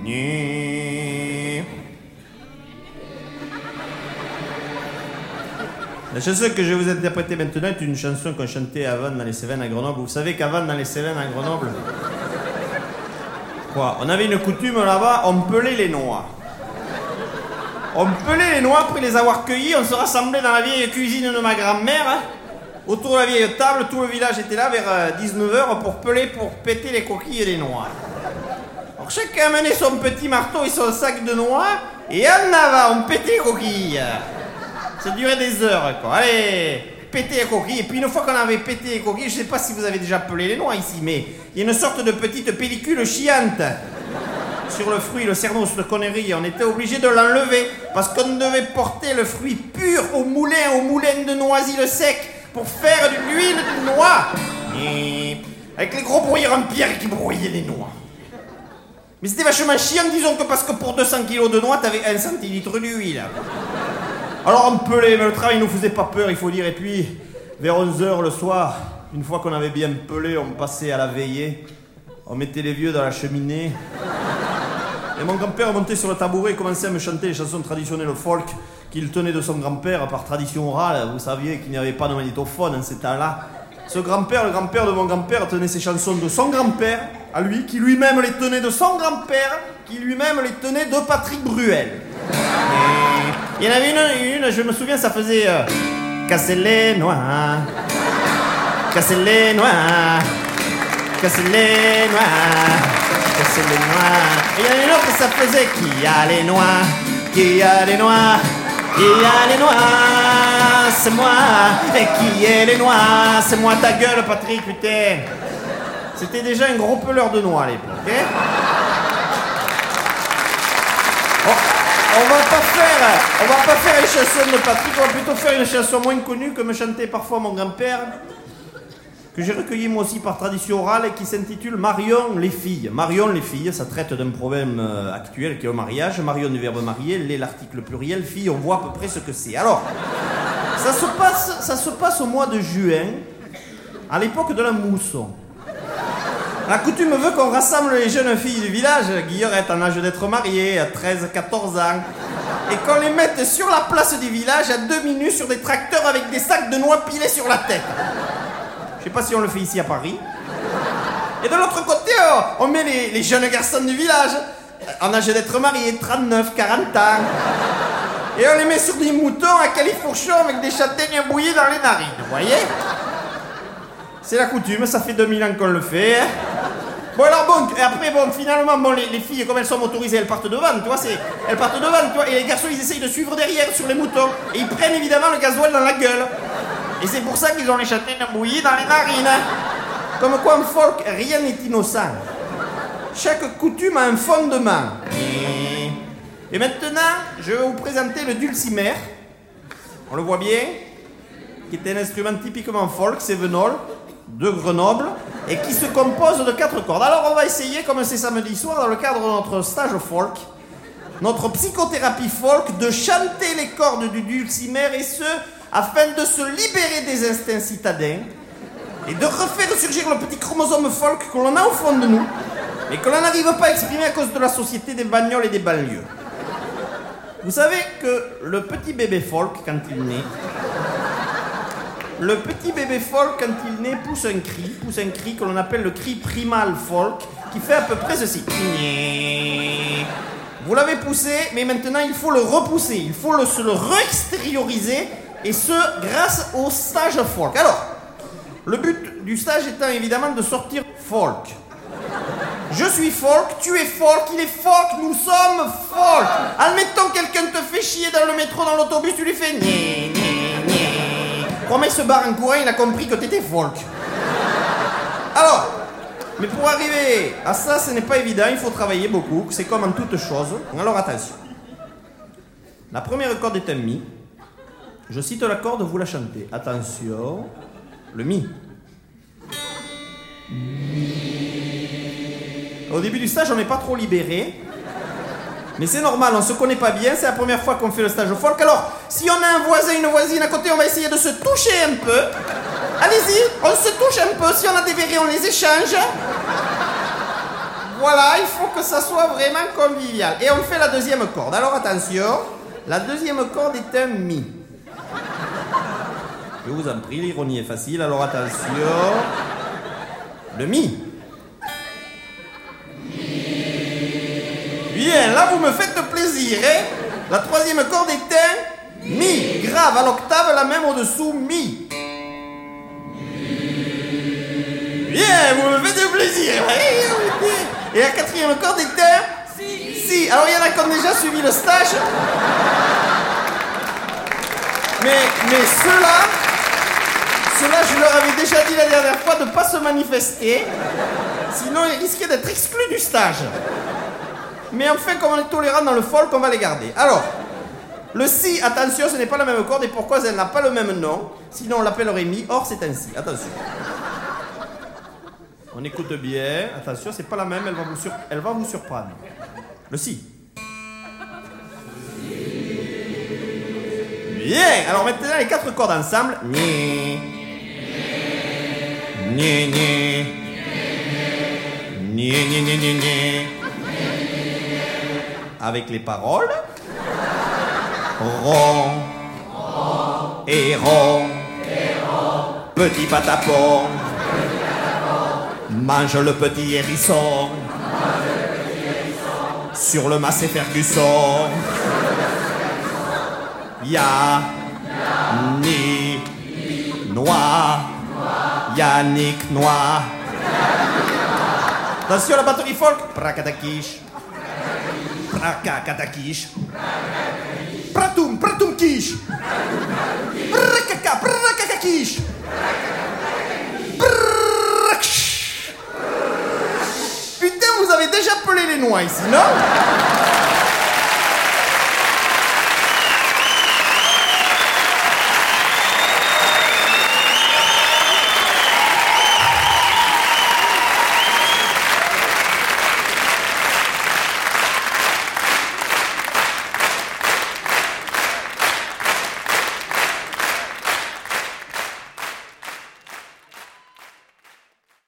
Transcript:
La chanson que je vais vous interpréter maintenant est une chanson qu'on chantait à Vannes dans les Cévennes à Grenoble. Vous savez qu'à Vannes dans les Cévennes à Grenoble, quoi, on avait une coutume là-bas, on pelait les noix. On pelait les noix, après les avoir cueillies, on se rassemblait dans la vieille cuisine de ma grand-mère. Hein, autour de la vieille table, tout le village était là vers 19h pour peler, pour péter les coquilles des noix. Alors chacun amenait son petit marteau et son sac de noix, et en avant, on pétait les coquilles. Ça durait des heures, quoi. Allez, péter les coquilles. Et puis une fois qu'on avait pété les coquilles, je sais pas si vous avez déjà pelé les noix ici, mais il y a une sorte de petite pellicule chiante sur le fruit, le cernos de connerie. On était obligé de l'enlever parce qu'on devait porter le fruit pur au moulin de noisy sec pour faire de l'huile de noix. Et avec les gros brouilleurs en pierre qui brouillaient les noix. Mais c'était vachement chiant, disons que parce que pour 200 kilos de noix, t'avais 1 centilitre d'huile. Alors on pelait, mais le travail nous faisait pas peur, il faut dire. Et puis, vers 11h le soir, une fois qu'on avait bien pelé, on passait à la veillée. On mettait les vieux dans la cheminée. Et mon grand-père montait sur le tabouret et commençait à me chanter les chansons traditionnelles folk qu'il tenait de son grand-père par tradition orale. Vous saviez qu'il n'y avait pas de magnétophone en ces temps-là. Ce grand-père, le grand-père de mon grand-père, tenait ces chansons de son grand-père, à lui, qui lui-même les tenait de son grand-père, qui lui-même les tenait de Patrick Bruel. Il y en avait une, je me souviens, ça faisait casser les noix, casser les noix, casser les noix, casser les noix. Et il y en avait une autre, ça faisait qui a les noix, qui a les noix, qui a les noix, c'est moi. Et qui est les noix, c'est moi, ta gueule, Patrick, putain. C'était déjà un gros peleur de noix à l'époque, ok? On va pas faire une chanson de Patrick, on va plutôt faire une chanson moins connue que me chantait parfois mon grand-père, que j'ai recueilli moi aussi par tradition orale et qui s'intitule Marion les filles. Marion les filles, ça traite d'un problème actuel qui est le mariage. Marion du verbe marier, l'article pluriel, fille, on voit à peu près ce que c'est. Alors, ça se passe au mois de juin, à l'époque de la mousson. La coutume veut qu'on rassemble les jeunes filles du village, Guillerette en âge d'être mariée, à 13-14 ans, et qu'on les mette sur la place du village à 2 minutes sur des tracteurs avec des sacs de noix pilés sur la tête. Je sais pas si on le fait ici à Paris. Et de l'autre côté, on met les jeunes garçons du village, en âge d'être mariés, 39, 40 ans, et on les met sur des moutons à califourchon avec des châtaignes bouillies dans les narines, vous voyez? C'est la coutume, ça fait 2000 ans qu'on le fait. Hein. Bon alors bon, et après bon, finalement, bon, les filles, comme elles sont motorisées, elles partent devant, tu vois, elles partent devant, tu vois, et les garçons, ils essayent de suivre derrière sur les moutons, et ils prennent évidemment le gasoil dans la gueule. Et c'est pour ça qu'ils ont les châtaignes bouillies dans les narines. Hein. Comme quoi en folk, rien n'est innocent. Chaque coutume a un fondement. Et maintenant, je vais vous présenter le dulcimer. On le voit bien, qui est un instrument typiquement folk, cévenol, de Grenoble, et qui se compose de 4 cordes. Alors on va essayer, comme c'est samedi soir, dans le cadre de notre stage folk, notre psychothérapie folk, de chanter les cordes du dulcimer, et ce, afin de se libérer des instincts citadins, et de refaire surgir le petit chromosome folk que l'on a au fond de nous, mais que l'on n'arrive pas à exprimer à cause de la société des bagnoles et des banlieues. Vous savez que le petit bébé folk, quand il naît, quand il naît, pousse un cri que l'on appelle le cri primal folk, qui fait à peu près ceci. Vous l'avez poussé, mais maintenant il faut le repousser, il faut se le re-extérioriser, et ce, grâce au stage folk. Alors, le but du stage étant évidemment de sortir folk. Je suis folk, tu es folk, il est folk, nous sommes folk. Admettons, quelqu'un te fait chier dans le métro, dans l'autobus, tu lui fais gné, gné, gné. Comment il se barre en courant, il a compris que t'étais folk. Alors, mais pour arriver à ça, ce n'est pas évident, il faut travailler beaucoup, c'est comme en toute chose. Alors attention. La première corde est un mi. Je cite la corde, vous la chantez. Attention, le mi. Au début du stage, on n'est pas trop libéré. Mais c'est normal, on se connaît pas bien, c'est la première fois qu'on fait le stage folk. Alors, si on a un voisin, une voisine à côté, on va essayer de se toucher un peu. Allez-y, on se touche un peu, si on a des verres, on les échange. Voilà, il faut que ça soit vraiment convivial. Et on fait la deuxième corde. Alors attention, la deuxième corde est un mi. Je vous en prie, l'ironie est facile, alors attention. Le mi. Bien, là vous me faites plaisir, hein. La troisième corde est un mi. Grave, à l'octave, la même au-dessous, mi. Bien, vous me faites plaisir. Et la quatrième corde est un si. Alors il y en a qui ont déjà suivi le stage. Mais ceux-là, je leur avais déjà dit la dernière fois de ne pas se manifester. Sinon, ils risquaient d'être exclus du stage. Mais enfin, comme on est tolérant dans le folk, on va les garder. Alors, le si, attention, ce n'est pas la même corde. Et pourquoi elle n'a pas le même nom? Sinon, on l'appellerait mi. Or, c'est un si. Attention. On écoute bien. Attention, c'est pas la même. Elle va vous surprendre. Le si. Bien. Alors maintenant, les quatre cordes ensemble. Ni. Ni, ni. Ni, ni, ni, ni, ni. Avec les paroles. Rond. Et rond. Petit patapon. Mange le petit hérisson. Sur le Massey Ferguson. Ya. Ni. Noir. Yannick Noir. Attention, la batterie folk. Prakatakish. Prakakatakish. Pratum, pratum kish. Prakaka, prakakakish. Putain, vous avez déjà pelé les noix ici, non?